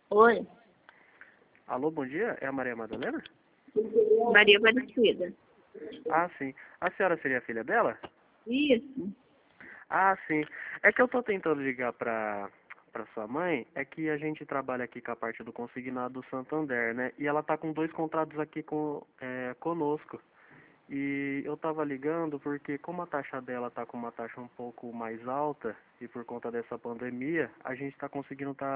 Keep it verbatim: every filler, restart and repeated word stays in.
Oi, Alô, bom dia. É a Maria Madalena? Maria Aparecida. Ah, sim. A senhora seria a filha dela? Isso. Ah, sim. É que eu tô tentando ligar pra, pra sua mãe. É que a gente trabalha aqui com a parte do consignado do Santander, né? E ela tá com dois contratos aqui com, é, conosco. E eu tava ligando porque como a taxa dela tá com uma taxa um pouco mais alta e por conta dessa pandemia, a gente tá conseguindo tá